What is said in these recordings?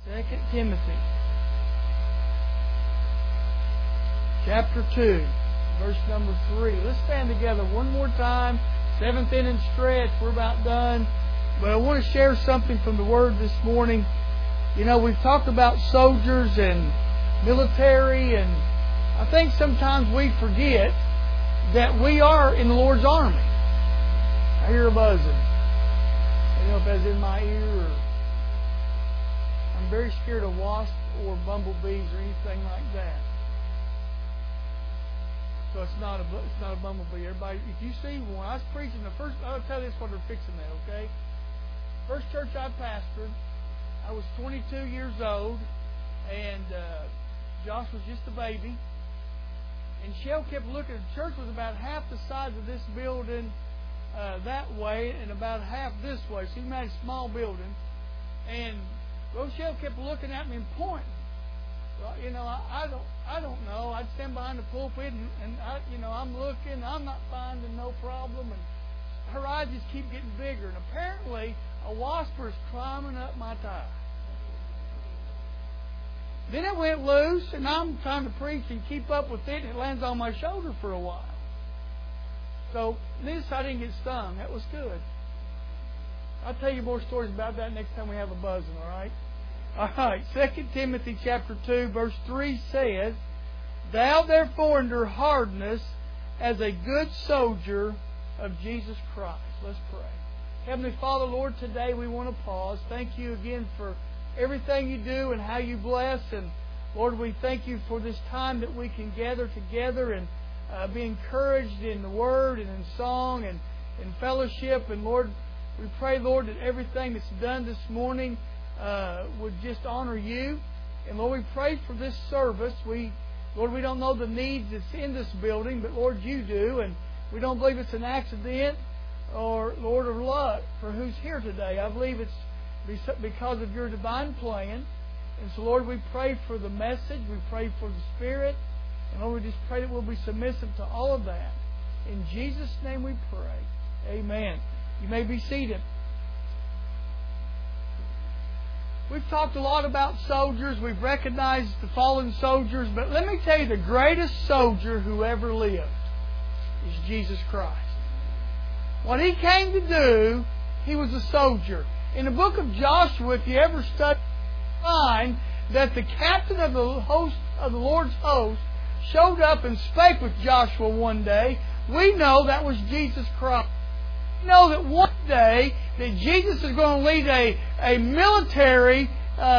2 Timothy chapter 2, verse number 3. Let's stand together one more time. Seventh inning stretch. We're about done. But I want to share something from the Word this morning. You know, we've talked about soldiers and military, and I think sometimes we forget that we are in the Lord's army. I hear a buzzing. I don't know if that's in my ear or... I'm very scared of wasps or bumblebees or anything like that. So it's not a bumblebee. Everybody, if you see one, I was preaching the first. I'll tell you this what they're fixing that. Okay, first church I pastored, I was 22 years old, and Josh was just a baby. And Shell kept looking. The church was about half the size of this building that way, and about half this way. So you imagine a small building. And Rochelle kept looking at me and pointing. Well, you know, I don't know. I'd stand behind the pulpit and I'm looking. I'm not finding no problem. And her eyes just keep getting bigger. And apparently, a wasp was climbing up my thigh. Then it went loose, and I'm trying to preach and keep up with it, and it lands on my shoulder for a while. So, this I didn't get stung. That was good. I'll tell you more stories about that next time we have a buzzing, all right? All right, 2 Timothy chapter 2, verse 3 says, Thou therefore endure hardness as a good soldier of Jesus Christ. Let's pray. Heavenly Father, Lord, today we want to pause. Thank you again for everything you do and how you bless. And Lord, we thank you for this time that we can gather together and be encouraged in the Word and in song and in fellowship. And Lord, we pray, Lord, that everything that's done this morning would just honor you. And Lord, we pray for this service. Lord, we don't know the needs that's in this building, but Lord, you do. And we don't believe it's an accident or, Lord, of luck for who's here today. I believe it's because of your divine plan. And so, Lord, we pray for the message. We pray for the Spirit. And Lord, we just pray that we'll be submissive to all of that. In Jesus' name we pray. Amen. You may be seated. We've talked a lot about soldiers. We've recognized the fallen soldiers. But let me tell you, the greatest soldier who ever lived is Jesus Christ. What He came to do, He was a soldier. In the book of Joshua, if you ever study, you find that the captain of the Lord's host showed up and spake with Joshua one day. We know that was Jesus Christ. We know that one day that Jesus is going to lead a military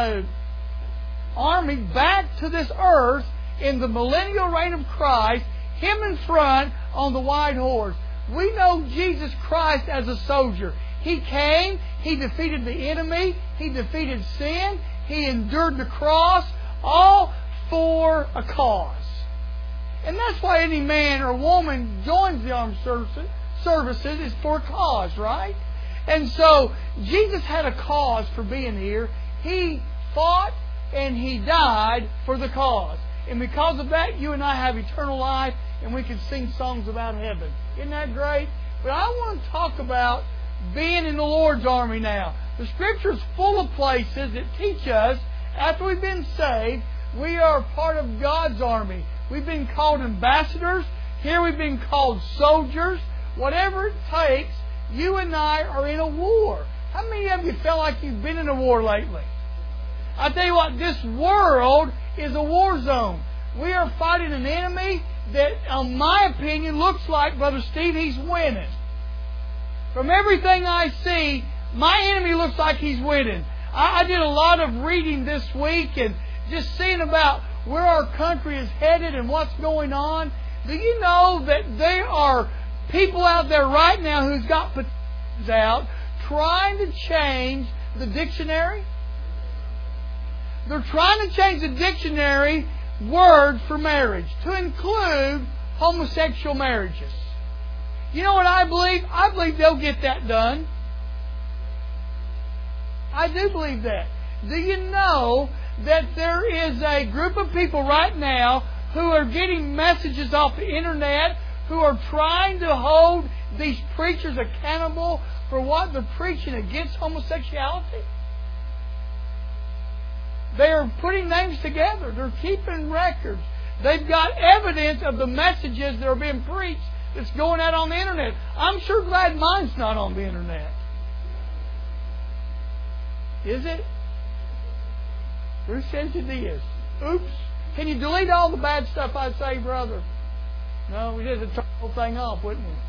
army back to this earth in the millennial reign of Christ, Him in front on the white horse. We know Jesus Christ as a soldier. He came, He defeated the enemy, He defeated sin, He endured the cross, all for a cause. And that's why any man or woman joins the armed services is for a cause, right? And so Jesus had a cause for being here. He fought and He died for the cause. And because of that, you and I have eternal life, and we can sing songs about heaven. Isn't that great? But I want to talk about being in the Lord's army now. The Scripture is full of places that teach us, after we've been saved, we are part of God's army. We've been called ambassadors. Here we've been called soldiers. Whatever it takes, you and I are in a war. How many of you feel like you've been in a war lately? I tell you what, this world is a war zone. We are fighting an enemy that, in my opinion, looks like, Brother Steve, he's winning. From everything I see, my enemy looks like he's winning. I did a lot of reading this week and just seeing about where our country is headed and what's going on. Do you know that there are people out there right now who's got petitions out trying to change the dictionary? They're trying to change the dictionary word for marriage to include homosexual marriages. You know what I believe? I believe they'll get that done. I do believe that. Do you know that there is a group of people right now who are getting messages off the internet, who are trying to hold these preachers accountable for what they're preaching against homosexuality? They are putting names together. They're keeping records. They've got evidence of the messages that are being preached that's going out on the internet. I'm sure glad mine's not on the internet. Is it? Bruce says it is. Oops. Can you delete all the bad stuff I say, brother? No, we just turn the whole thing off, wouldn't we?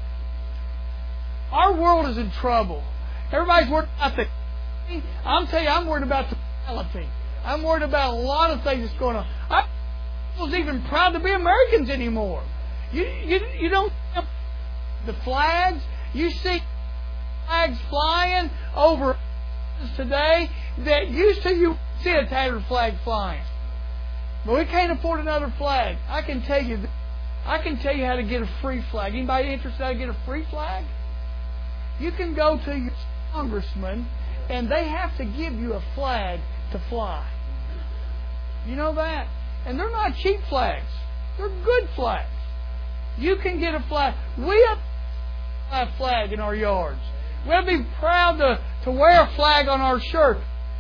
Our world is in trouble. Everybody's worried about the... I'm telling you, I'm worried about the reality. I'm worried about a lot of things that's going on. I was even proud to be Americans anymore. You don't see the flags. You see flags flying over today that used to you see a tattered flag flying. But we can't afford another flag. I can tell you how to get a free flag. Anybody interested in how to get a free flag? You can go to your congressman and they have to give you a flag to fly. You know that? And they're not cheap flags. They're good flags. You can get a flag. We have a flag in our yards. We have to be proud to wear a flag on our shirt.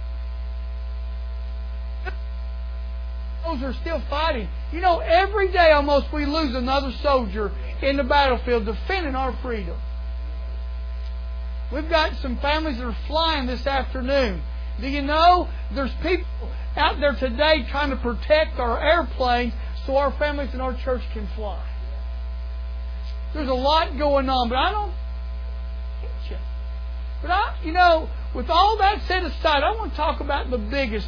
Those are still fighting. You know, every day almost we lose another soldier in the battlefield defending our freedom. We've got some families that are flying this afternoon. Do you know there's people out there today trying to protect our airplanes so our families and our church can fly? There's a lot going on, but I don't get you. But with all that set aside, I want to talk about the biggest.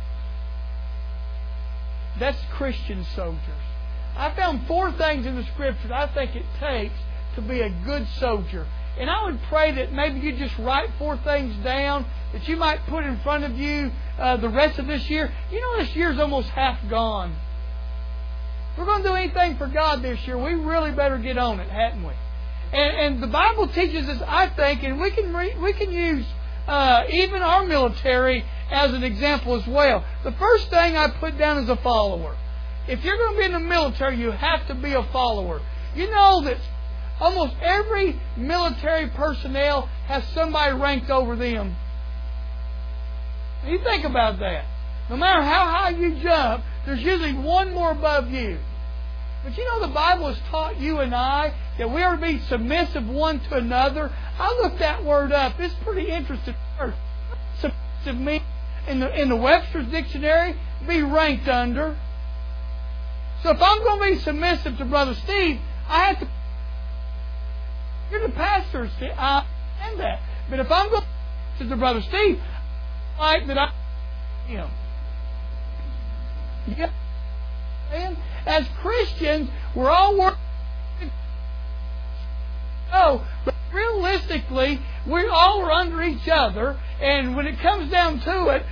That's Christian soldiers. I found 4 things in the Scriptures I think it takes to be a good soldier. And I would pray that maybe you just write 4 things down that you might put in front of you the rest of this year. You know, this year's almost half gone. If we're going to do anything for God this year, we really better get on it, hadn't we? And the Bible teaches us, I think, and we can use even our military as an example as well. The first thing I put down is a follower. If you're going to be in the military, you have to be a follower. You know that almost every military personnel has somebody ranked over them. You think about that. No matter how high you jump, there's usually one more above you. But you know the Bible has taught you and I that we are to be submissive one to another. I looked that word up. It's pretty interesting. Submissive means, in the Webster's Dictionary, be ranked under. So if I'm going to be submissive to Brother Steve, I have to... You're the pastor, Steve. I understand that. But if I'm going to the Brother Steve, I like that I him. You get what I'm saying? As Christians, we're all working. Oh, but realistically, we all are under each other, and when it comes down to it,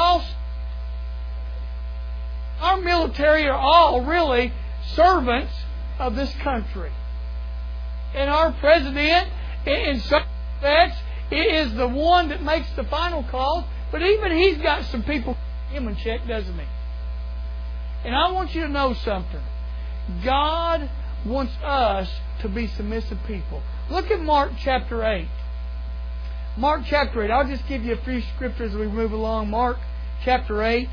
our military are all really servants of this country. And our president, in some respects, is the one that makes the final call, but even he's got some people him in check, doesn't he? And I want you to know something. God wants us to be submissive people. Look at Mark chapter 8. Mark chapter 8. I'll just give you a few scriptures as we move along. Mark chapter 8.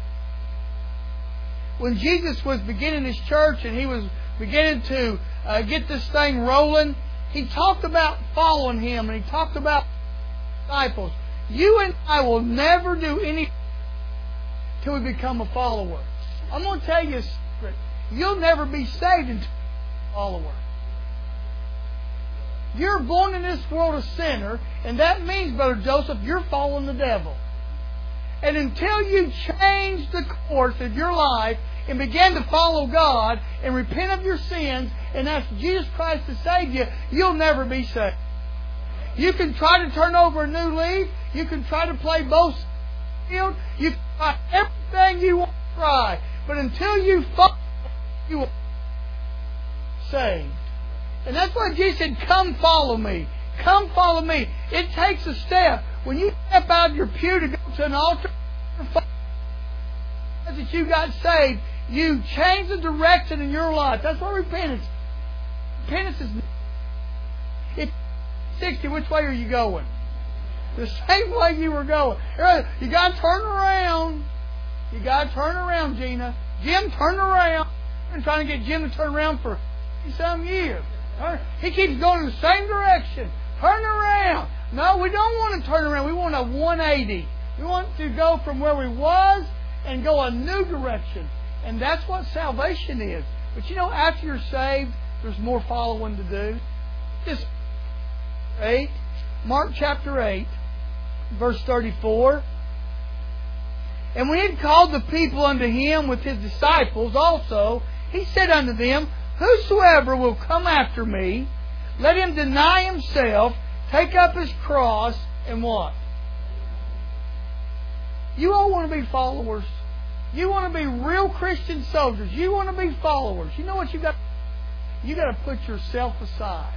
When Jesus was beginning His church and He was beginning to get this thing rolling, He talked about following Him and He talked about disciples. You and I will never do anything until we become a follower. I'm going to tell you a secret. You'll never be saved until you're a follower. You're born in this world a sinner, and that means, Brother Joseph, you're following the devil. And until you change the course of your life and begin to follow God and repent of your sins and ask Jesus Christ to save you, you'll never be saved. You can try to turn over a new leaf. You can try to play both field. You can try everything you want to try. But until you follow, you will be saved. And that's why Jesus said, come follow me. Come follow me. It takes a step. When you step out of your pew to go to an altar, that you got saved, you change the direction in your life. That's what repentance is. Repentance is... If 60, which way are you going? The same way you were going. You got to turn around. You got to turn around, Gina. Jim, turn around. I've been trying to get Jim to turn around for some years. He keeps going in the same direction. Turn around. No, we don't want to turn around. We want a 180. We want to go from where we was and go a new direction. And that's what salvation is. But you know, after you're saved, there's more following to do. Just 8, Mark chapter 8, verse 34. And when he had called the people unto him with his disciples also, he said unto them, Whosoever will come after me, let him deny himself, take up his cross, and what? You all want to be followers. You want to be real Christian soldiers. You want to be followers. You know what you got? You got to put yourself aside.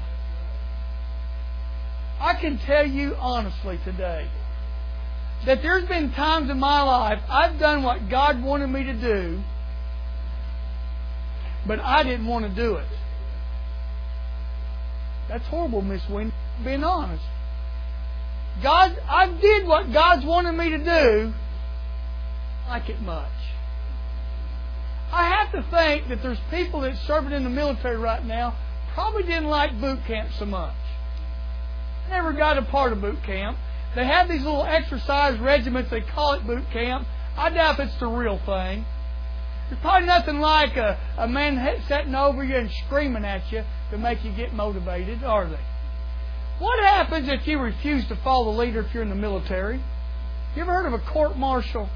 I can tell you honestly today that there's been times in my life I've done what God wanted me to do, but I didn't want to do it. That's horrible, Miss Wendy, being honest. I did what God's wanted me to do. I like it much. I have to think that there's people that's serving in the military right now probably didn't like boot camp so much. I never got a part of boot camp. They have these little exercise regiments. They call it boot camp. I doubt if it's the real thing. There's probably nothing like a man sitting over you and screaming at you to make you get motivated, are they? What happens if you refuse to follow the leader if you're in the military? You ever heard of a court-martial?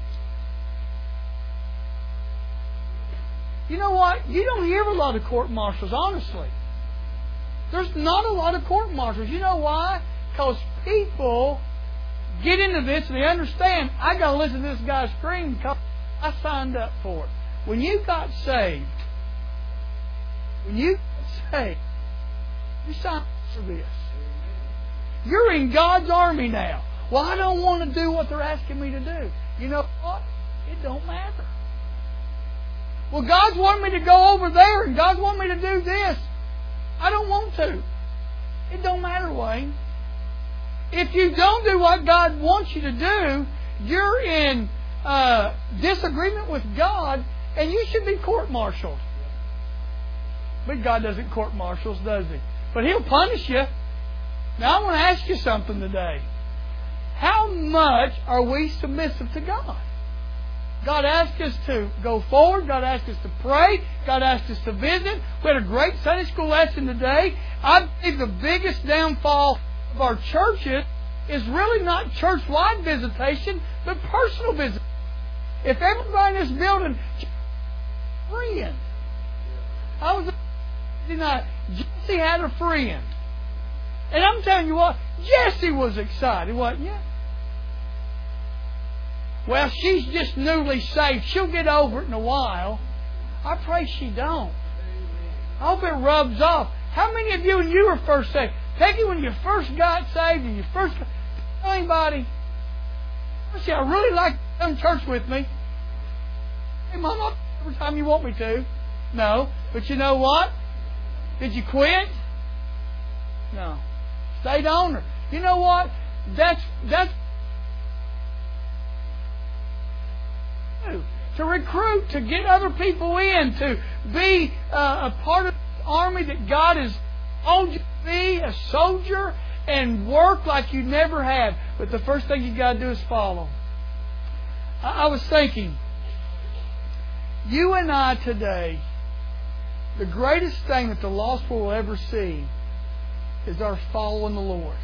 You know what? You don't hear a lot of court-martials, honestly. There's not a lot of court-martials. You know why? Because people get into this and they understand, I got to listen to this guy scream because I signed up for it. When you got saved, you signed up for this. You're in God's army now. Well, I don't want to do what they're asking me to do. You know what? It don't matter. Well, God's wanting me to go over there and God's wanting me to do this. I don't want to. It don't matter, Wayne. If you don't do what God wants you to do, you're in disagreement with God and you should be court-martialed. But God doesn't court-martials, does He? But He'll punish you. Now, I want to ask you something today. How much are we submissive to God? God asked us to go forward. God asked us to pray. God asked us to visit. We had a great Sunday school lesson today. I believe the biggest downfall of our churches is really not church-wide visitation, but personal visitation. If everybody in this building, friend. I was tonight. Jesse had a friend. And I'm telling you what, Jesse was excited, wasn't you? Well, she's just newly saved. She'll get over it in a while. I pray she don't. I hope it rubs off. How many of you, when you were first saved, take it when you first got saved and you first... Anybody? See, I really like to come to church with me. Hey, Mama, every time you want me to. No. But you know what? Did you quit? No. Stayed on her. You know what? That's to recruit, to get other people in, to be a part of the army that God has called you to be, a soldier, and work like you never have. But the first thing you got to do is follow. I was thinking, you and I today, the greatest thing that the lost world will ever see is our following the Lord.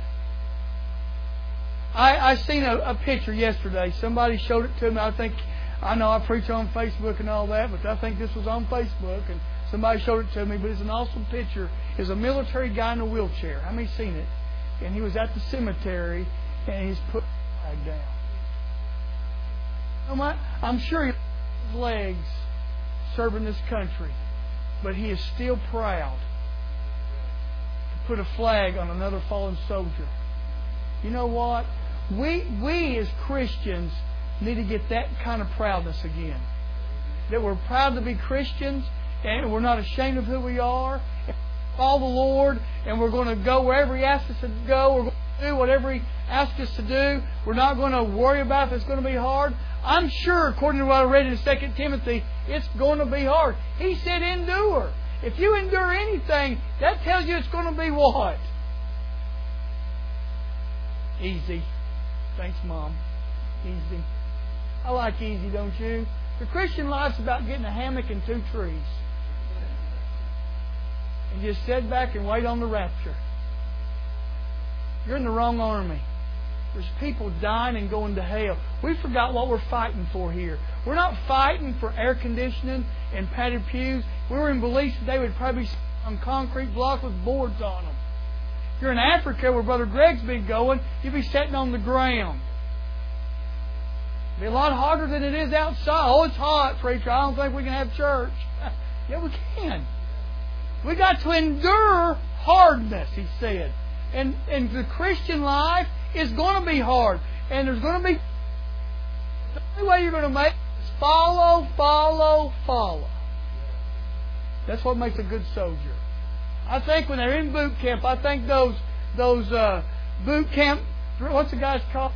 I seen a picture yesterday. Somebody showed it to me. I know I preach on Facebook and all that, but I think this was on Facebook, and somebody showed it to me. But it's an awesome picture. It's a military guy in a wheelchair. How many seen it? And he was at the cemetery, and he's put the flag down. You know what? I'm sure he has legs serving this country, but he is still proud to put a flag on another fallen soldier. You know what? We as Christians need to get that kind of proudness again. That we're proud to be Christians, and we're not ashamed of who we are. And follow the Lord, and we're going to go wherever He asks us to go. We're going to do whatever He asks us to do. We're not going to worry about if it's going to be hard. I'm sure, according to what I read in 2 Timothy, it's going to be hard. He said endure. If you endure anything, that tells you it's going to be what? Easy. Thanks, Mom. Easy. I like easy, don't you? The Christian life's about getting a hammock and 2 trees. And just sit back and wait on the rapture. You're in the wrong army. There's people dying and going to hell. We forgot what we're fighting for here. We're not fighting for air conditioning and padded pews. We were in Belize today, we'd probably be on concrete blocks with boards on them. If you're in Africa, where Brother Greg's been going, you'd be sitting on the ground. It'd be a lot harder than it is outside. Oh, it's hot, preacher. I don't think we can have church. Yeah, we can. We got to endure hardness, he said. And the Christian life is going to be hard. And there's going to be... The only way you're going to make it is follow, follow, follow. That's what makes a good soldier. I think when they're in boot camp, I think those boot camp... What's the guy's called?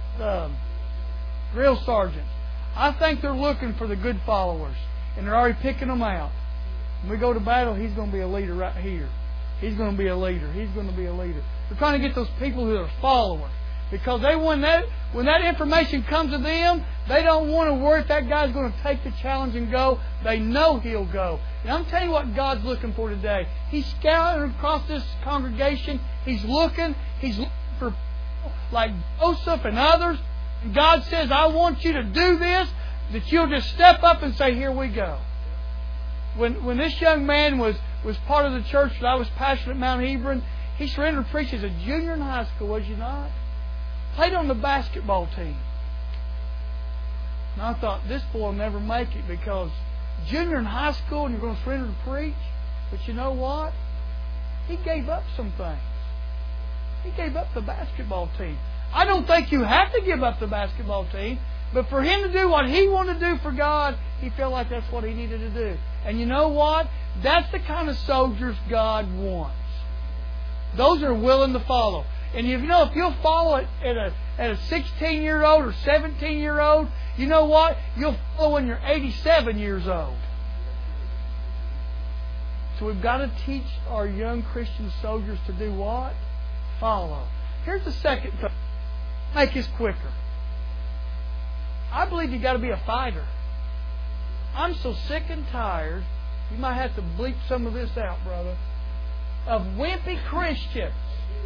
Drill sergeants. I think they're looking for the good followers. And they're already picking them out. When we go to battle, he's going to be a leader right here. He's going to be a leader. He's going to be a leader. We're trying to get those people who are followers. Because when that information comes to them, they don't want to worry if that guy's going to take the challenge and go. They know he'll go. And I'm telling you what God's looking for today. He's scouring across this congregation. He's looking for people like Joseph and others. And God says, I want you to do this, that you'll just step up and say, here we go. When this young man was part of the church that I was pastoring at Mount Hebron, he surrendered to preach as a junior in high school, was he not? Played on the basketball team. And I thought, this boy will never make it because junior in high school and you're going to surrender to preach. But you know what? He gave up some things. He gave up the basketball team. I don't think you have to give up the basketball team, but for him to do what he wanted to do for God, he felt like that's what he needed to do. And you know what? That's the kind of soldiers God wants. Those are willing to follow. And if you'll follow it at a 16-year-old or 17-year-old, you know what? You'll follow when you're 87 years old. So we've got to teach our young Christian soldiers to do what? Follow. Here's the second thing. Make this quicker. I believe you've got to be a fighter. I'm so sick and tired, you might have to bleep some of this out, brother, of wimpy Christians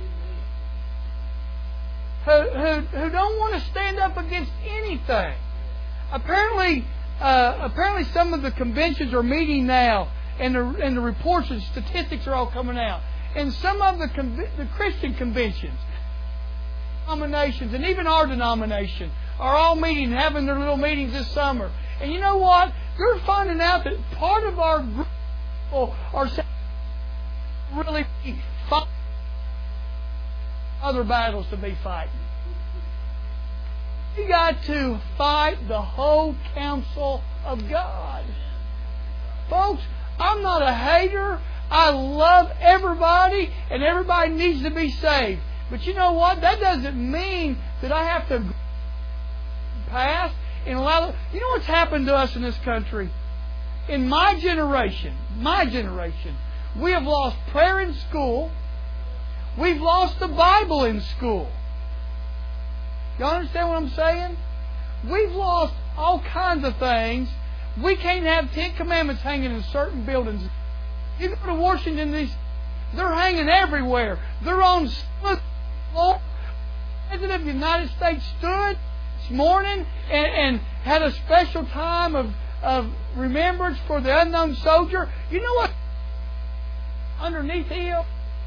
who don't want to stand up against anything. Apparently some of the conventions are meeting now, and the reports and statistics are all coming out. And some of the Christian conventions, denominations, and even our denomination are all meeting, having their little meetings this summer. And you know what? They're finding out that part of our group are really fighting other battles to be fighting. You got to fight the whole counsel of God. Folks, I'm not a hater. I love everybody, and everybody needs to be saved. But you know what? That doesn't mean that I have to pass and allow... You know what's happened to us in this country? In my generation, we have lost prayer in school. We've lost the Bible in school. Y'all understand what I'm saying? We've lost all kinds of things. We can't have 10 Commandments hanging in certain buildings. You go to Washington, they're hanging everywhere. They're on the floor. The President of the United States stood this morning and had a special time of remembrance for the unknown soldier. You know what? Underneath him,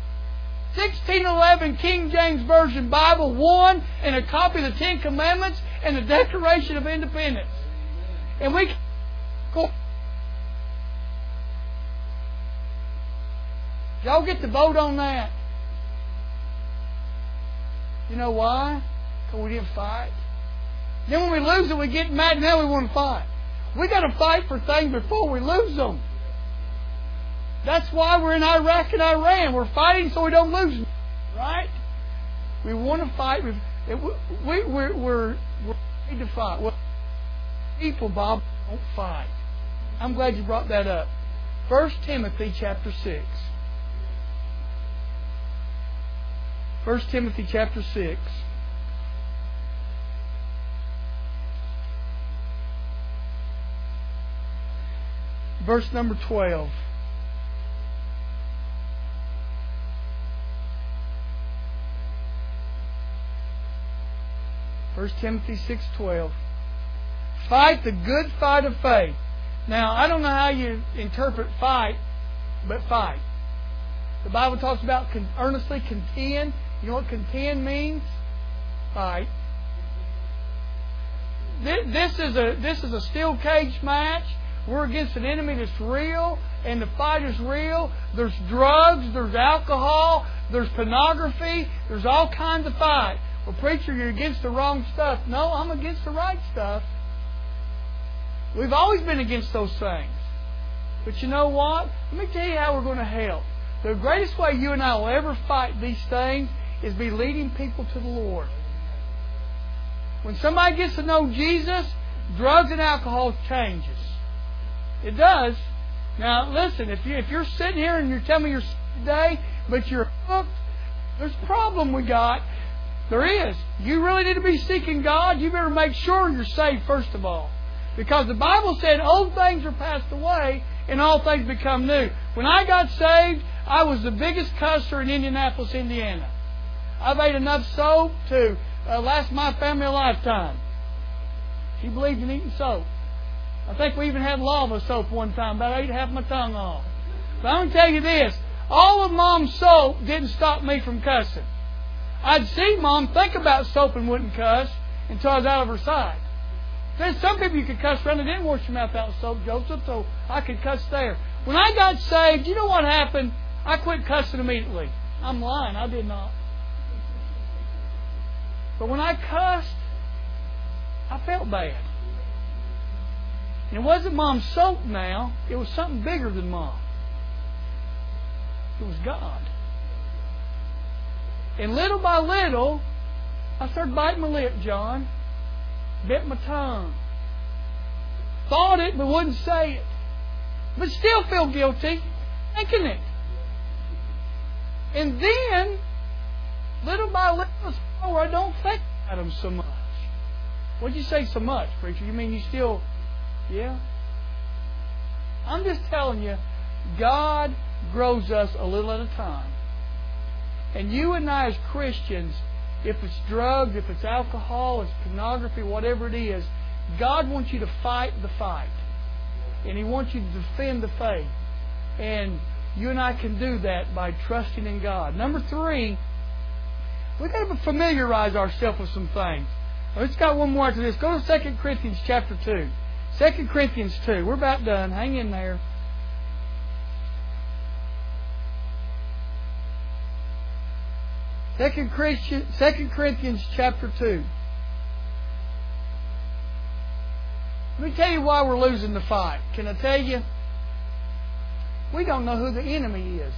1611 King James Version Bible, one, and a copy of the 10 Commandments and the Declaration of Independence. And we y'all get to vote on that. You know why? Because we didn't fight. Then when we lose it, we get mad and now we want to fight. We got to fight for things before we lose them. That's why we're in Iraq and Iran. We're fighting so we don't lose them. Right? We want to fight. We're afraid to fight. Well, people, Bob, don't fight. I'm glad you brought that up. 1 Timothy chapter 6. 1 Timothy chapter 6. Verse number 12. First Timothy 6:12. Fight the good fight of faith. Now, I don't know how you interpret fight, but fight. The Bible talks about earnestly contend. You know what contend means? Fight. This is a steel cage match. We're against an enemy that's real, and the fight is real. There's drugs, there's alcohol, there's pornography, there's all kinds of fight. Well, preacher, you're against the wrong stuff. No, I'm against the right stuff. We've always been against those things. But you know what? Let me tell you how we're going to help. The greatest way you and I will ever fight these things is be leading people to the Lord. When somebody gets to know Jesus, drugs and alcohol changes. It does. Now, listen, if you're sitting here and you're telling me you're sick today, but you're hooked, there's a problem we got. There is. You really need to be seeking God. You better make sure you're saved first of all. Because the Bible said old things are passed away and all things become new. When I got saved, I was the biggest cusser in Indianapolis, Indiana. I've ate enough soap to last my family a lifetime. She believed in eating soap. I think we even had lava soap one time. About ate half my tongue off. But I'm going to tell you this. All of Mom's soap didn't stop me from cussing. I'd see Mom think about soap and wouldn't cuss until I was out of her sight. There's some people you could cuss around and didn't wash your mouth out with soap, Joseph, so I could cuss there. When I got saved, you know what happened? I quit cussing immediately. I'm lying. I did not. But when I cussed, I felt bad. And it wasn't Mom's soap now. It was something bigger than Mom. It was God. And little by little, I started biting my lip, John. Bit my tongue. Thought it, but wouldn't say it. But still feel guilty thinking it. And then, little by little, I don't think about them so much. What'd you say so much, preacher? You mean you still... Yeah? I'm just telling you, God grows us a little at a time. And you and I as Christians, if it's drugs, if it's alcohol, it's pornography, whatever it is, God wants you to fight the fight. And He wants you to defend the faith. And you and I can do that by trusting in God. Number 3, we've got to familiarize ourselves with some things. Let's got one more after this. Go to 2 Corinthians chapter 2. 2 Corinthians 2. We're about done. Hang in there. 2 Corinthians chapter 2. Let me tell you why we're losing the fight. Can I tell you? We don't know who the enemy is.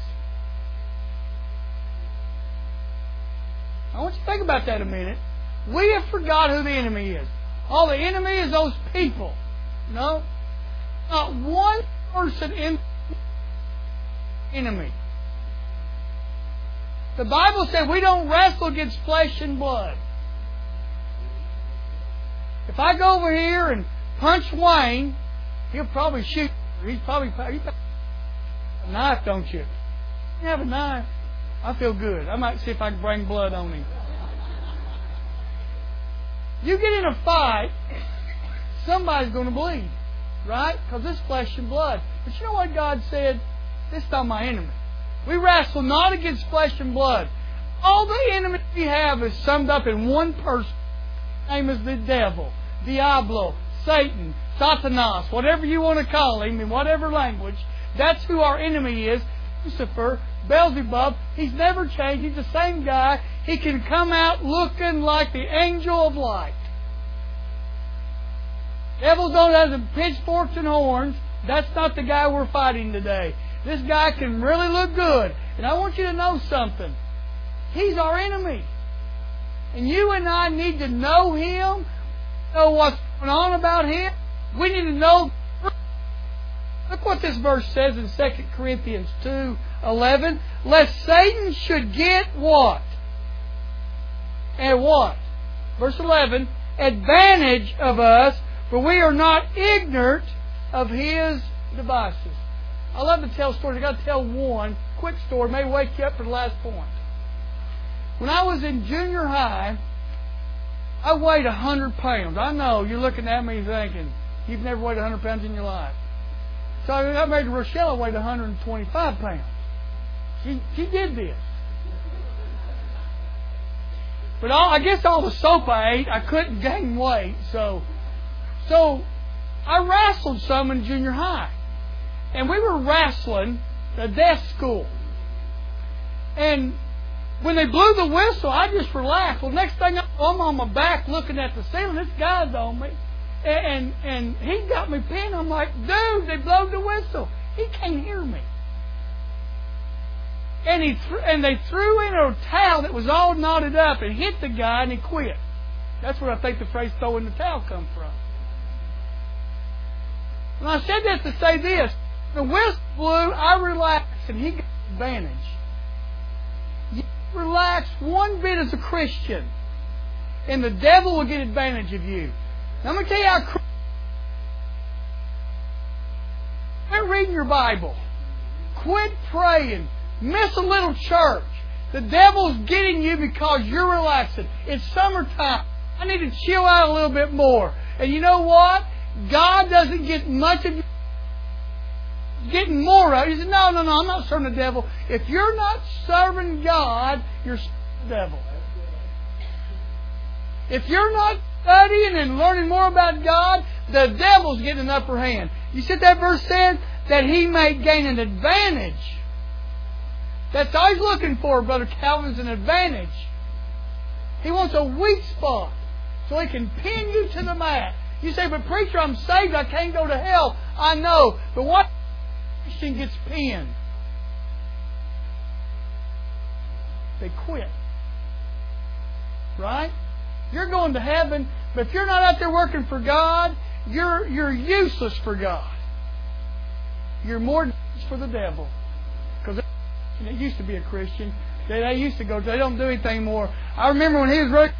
I want you to think about that a minute. We have forgot who the enemy is. Oh, the enemy is those people. No. Not one person in the enemy. The Bible said we don't wrestle against flesh and blood. If I go over here and punch Wayne, he'll probably shoot. He's got a knife, don't you? You have a knife. I feel good. I might see if I can bring blood on him. You get in a fight, somebody's going to bleed. Right? Because it's flesh and blood. But you know what God said? This is not my enemy. We wrestle not against flesh and blood. All the enemy we have is summed up in one person. His name is the devil, Diablo, Satan, Satanas, whatever you want to call him in whatever language. That's who our enemy is. Lucifer, Beelzebub. He's never changed. He's the same guy. He can come out looking like the angel of light. Devils don't have the pitchforks and horns. That's not the guy we're fighting today. This guy can really look good. And I want you to know something. He's our enemy. And you and I need to know Him, know what's going on about Him. We need to know. Look what this verse says in 2 Corinthians 2:11. Lest Satan should get what? And what? Verse 11. Advantage of us, for we are not ignorant of his devices. I love to tell stories. I've got to tell one quick story. May wake you up for the last point. When I was in junior high, I weighed 100 pounds. I know you're looking at me thinking, you've never weighed 100 pounds in your life. So I got married to Rochelle, I weighed 125 pounds. She did this. But I guess all the soap I ate, I couldn't gain weight. So I wrestled some in junior high. And we were wrestling the deaf school. And when they blew the whistle, I just relaxed. Well, next thing I'm on my back looking at the ceiling. This guy's on me. And he got me pinned. I'm like, dude, they blew the whistle. He can't hear me. And they threw in a towel that was all knotted up and hit the guy and he quit. That's where I think the phrase throw in the towel comes from. And I said that to say this. The whistle blew, I relaxed, and he got advantage. You relax one bit as a Christian, and the devil will get advantage of you. Now, let me tell you how. Quit reading your Bible. Quit praying. Miss a little church. The devil's getting you because you're relaxing. It's summertime. I need to chill out a little bit more. And you know what? God doesn't get much of you. Getting more of it. He said, no, I'm not serving the devil. If you're not serving God, you're serving the devil. If you're not studying and learning more about God, the devil's getting an upper hand. You see what that verse said? That he may gain an advantage. That's all he's looking for, Brother Calvin, is an advantage. He wants a weak spot so he can pin you to the mat. You say, but preacher, I'm saved. I can't go to hell. I know. But what Christian gets pinned? They quit. Right? You're going to heaven, but if you're not out there working for God, you're useless for God. You're more useless for the devil. Because it used to be a Christian. They used to go. They don't do anything more. I remember when he was running.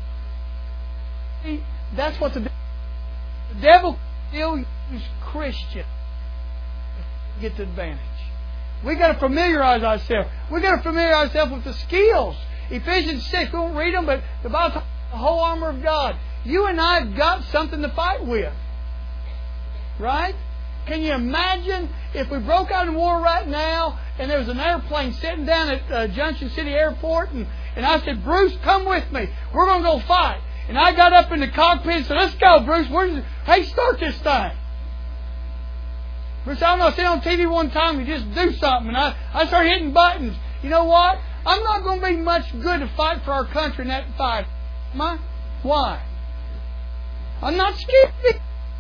That's what the devil still uses Christian to get the advantage. We got to familiarize ourselves. We got to familiarize ourselves with the skills. Ephesians 6. We won't read them, but the Bible talks about the whole armor of God. You and I have got something to fight with, right? Can you imagine if we broke out in war right now and there was an airplane sitting down at Junction City Airport and I said, Bruce, come with me. We're going to go fight. And I got up in the cockpit and said, let's go, Bruce. Hey, start this thing. Bruce, I don't know, I seen on TV one time, you just do something. And I started hitting buttons. You know what? I'm not going to be much good to fight for our country in that fight. Am I? Why? I'm not scared.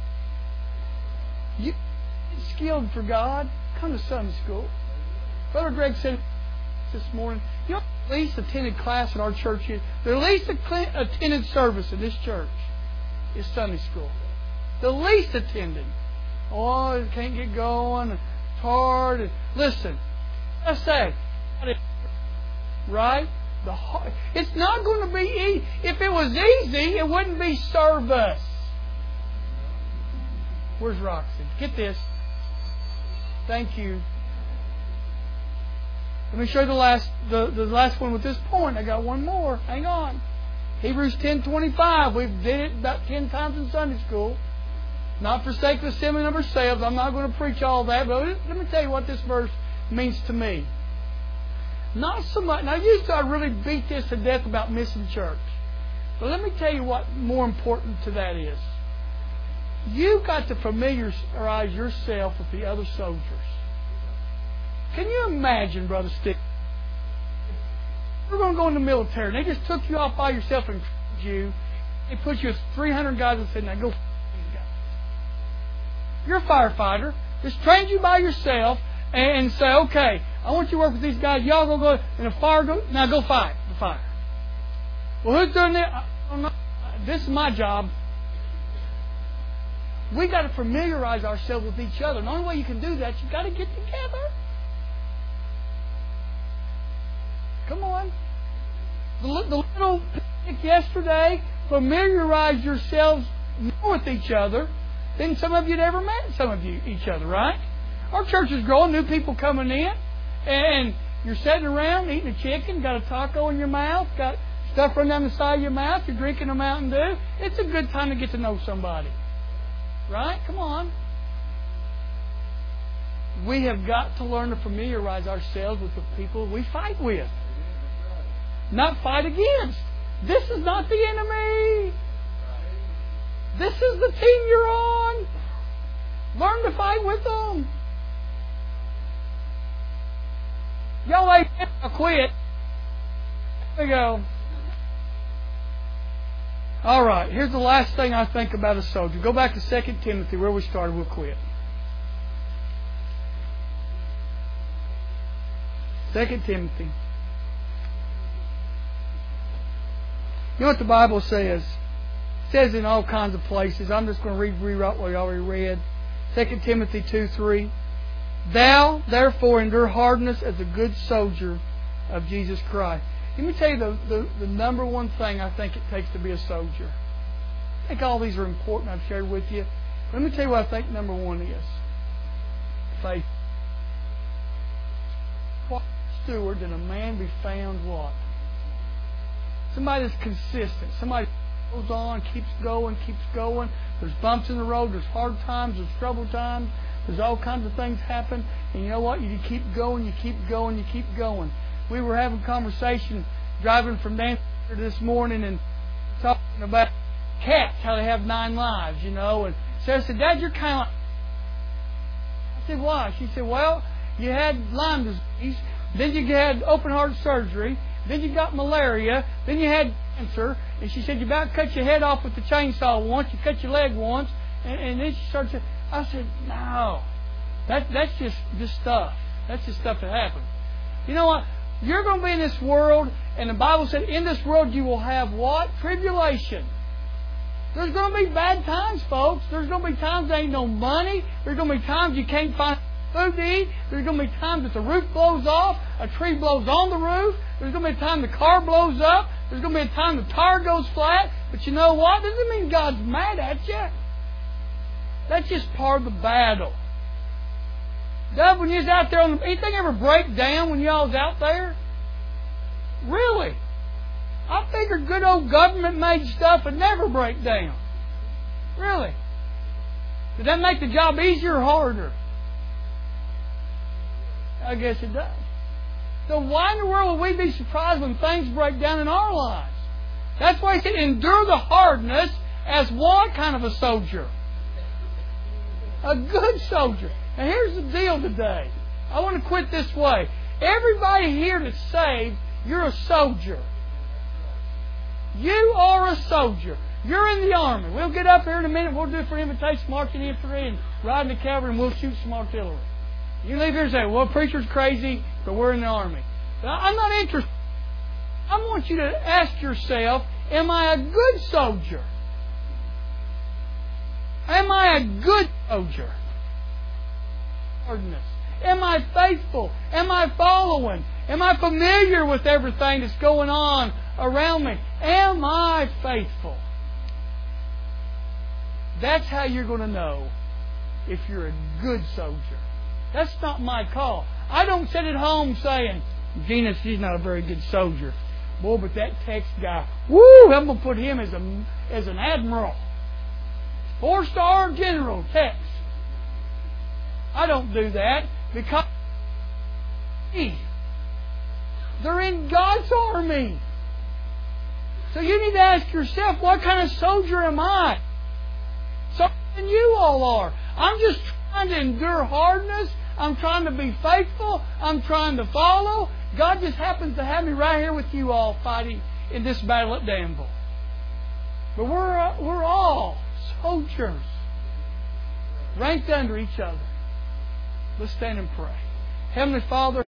You skilled for God, come to Sunday school. Brother Greg said this morning, you know, the least attended class in our church is, the least attended service in this church is Sunday school. The least attended. Oh, it can't get going. It's hard. Listen, I say, right? It's not going to be easy. If it was easy, it wouldn't be service. Where's Roxy? Get this. Thank you. Let me show you the last one with this point. I got one more. Hang on. Hebrews 10:25. We've did it about 10 times in Sunday school. Not forsake the assembling of ourselves. I'm not going to preach all that, but let me tell you what this verse means to me. Not so much. Now, used to I really beat this to death about missing church. But let me tell you what more important to that is. You've got to familiarize yourself with the other soldiers. Can you imagine, Brother Stick? You're going to go in the military, and they just took you off by yourself and you. They put you with 300 guys and said, now go these guys. You're a firefighter. Just trained you by yourself and say, okay, I want you to work with these guys. Y'all go in a fire. Now go fight the fire. Well, who's doing it? I don't know. This is my job. We got to familiarize ourselves with each other. And the only way you can do that, you got to get together. Come on. The little picnic yesterday, familiarize yourselves more with each other than some of you had ever met each other, right? Our church is growing, new people coming in, and you're sitting around eating a chicken, got a taco in your mouth, got stuff running down the side of your mouth, you're drinking a Mountain Dew. It's a good time to get to know somebody. Right? Come on. We have got to learn to familiarize ourselves with the people we fight with. Not fight against. This is not the enemy. This is the team you're on. Learn to fight with them. Y'all ain't I'll quit. There we go. All right, here's the last thing I think about a soldier. Go back to 2 Timothy, where we started. We'll quit. 2 Timothy. You know what the Bible says? It says in all kinds of places. I'm just going to rewrite what we already read. 2 Timothy 2:3. Thou, therefore, endure hardness as a good soldier of Jesus Christ. Let me tell you the number one thing I think it takes to be a soldier. I think all these are important. I've shared with you. Let me tell you what I think number one is. Faith. What steward than a man be found what? Somebody that's consistent. Somebody goes on, keeps going. There's bumps in the road. There's hard times. There's troubled times. There's all kinds of things happen. And you know what? You keep going. We were having a conversation driving from Dancer this morning and talking about cats, how they have 9 lives, you know. And Sarah said, Dad, you're kind of like... I said, why? She said, well, you had Lyme disease, then you had open heart surgery, then you got malaria, then you had cancer, and she said, you about cut your head off with the chainsaw once, you cut your leg once, and then she started saying, I said, no, that's just stuff. That's just stuff that happens. You know what? You're going to be in this world, and the Bible said, in this world you will have what? Tribulation. There's going to be bad times, folks. There's going to be times there ain't no money. There's going to be times you can't find food to eat. There's going to be times that the roof blows off, a tree blows on the roof. There's going to be a time the car blows up. There's going to be a time the tire goes flat. But you know what? Doesn't mean God's mad at you. That's just part of the battle. Doug, when you was out there, anything ever break down when y'all was out there? Really? I figured good old government-made stuff would never break down. Really? Does that make the job easier or harder? I guess it does. So why in the world would we be surprised when things break down in our lives? That's why he said, endure the hardness as what kind of a soldier? A good soldier. Now here's the deal today. I want to quit this way. Everybody here that's saved, you're a soldier. You are a soldier. You're in the army. We'll get up here in a minute. We'll do it for invitation marching infantry and riding the cavalry, and we'll shoot some artillery. You leave here and say, well, preacher's crazy, but we're in the army. But I'm not interested. I want you to ask yourself, am I a good soldier? Am I a good soldier? Am I faithful? Am I following? Am I familiar with everything that's going on around me? Am I faithful? That's how you're going to know if you're a good soldier. That's not my call. I don't sit at home saying, Gina, she's not a very good soldier. Boy, but that Tex guy, woo, I'm going to put him as an admiral. 4-star general, Tex. I don't do that because they're in God's army. So you need to ask yourself, what kind of soldier am I? Something you all are. I'm just trying to endure hardness. I'm trying to be faithful. I'm trying to follow. God just happens to have me right here with you all fighting in this battle at Danville. But we're all soldiers ranked under each other. Let's stand and pray. Heavenly Father,